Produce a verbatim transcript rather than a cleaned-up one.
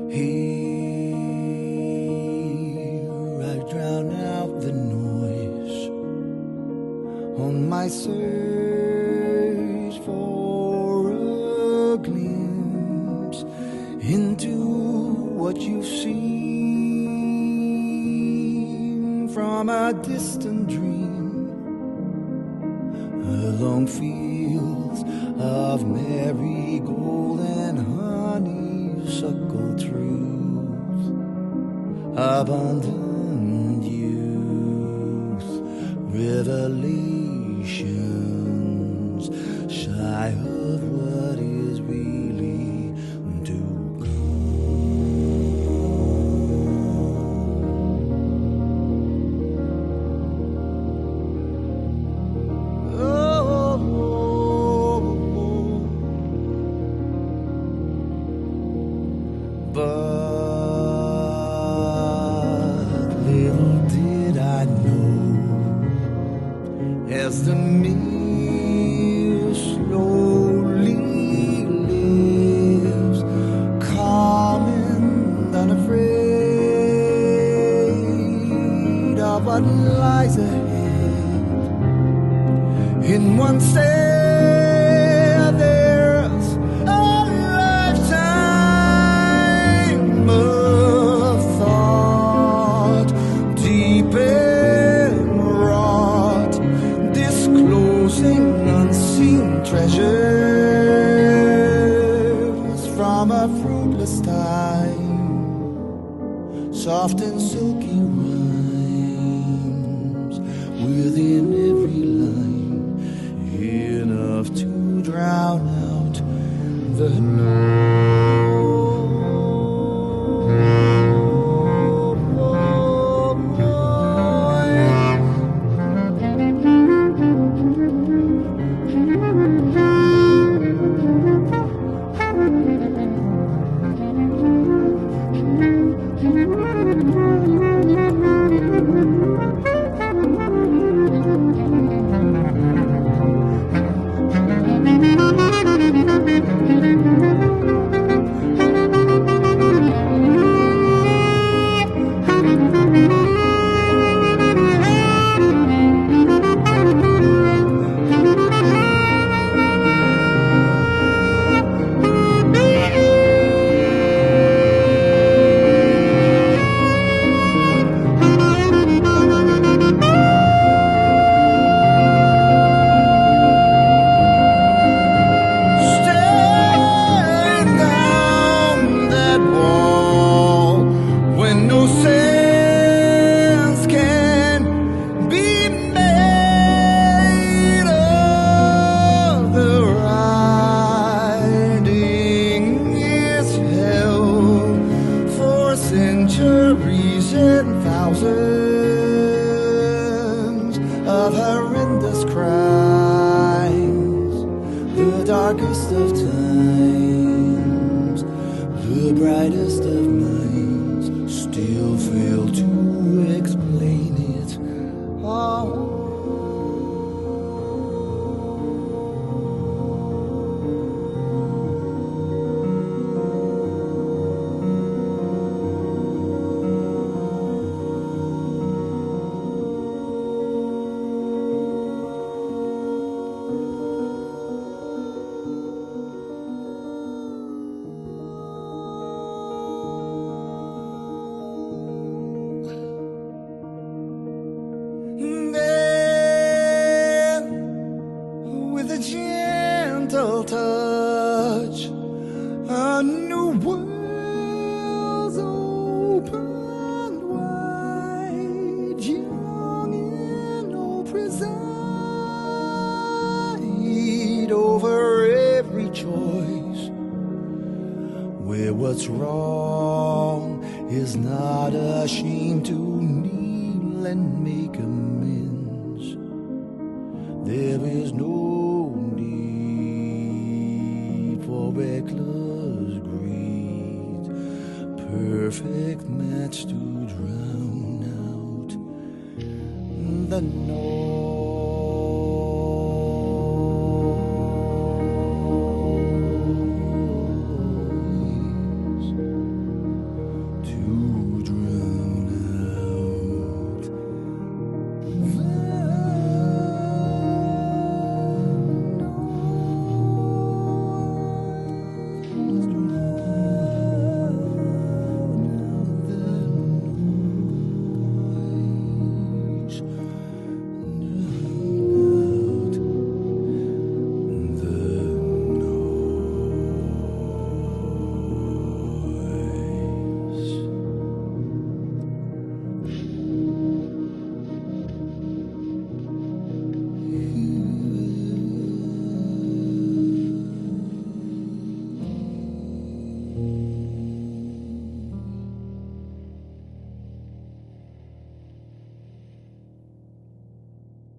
Here I drown out the noise on my search for a glimpse into what you've seen from a distant dream, along fields of marigold and honeysuckle truth, abundant youth, revelations shy of what is really to But little did I know, as the mist slowly lives, calm and unafraid of what lies ahead, in one step unseen treasures from a fruitless time, soft and silky rhymes within every line, enough to drown out the noise. Centuries and thousands of horrendous crimes, the darkest of times, the brightest of minds, still fail to explain it all. Gentle touch, a new world's opened wide, young and old preside over every choice, where what's wrong is not ashamed to kneel and make amends. There is no reckless greed, perfect match to drown out the noise.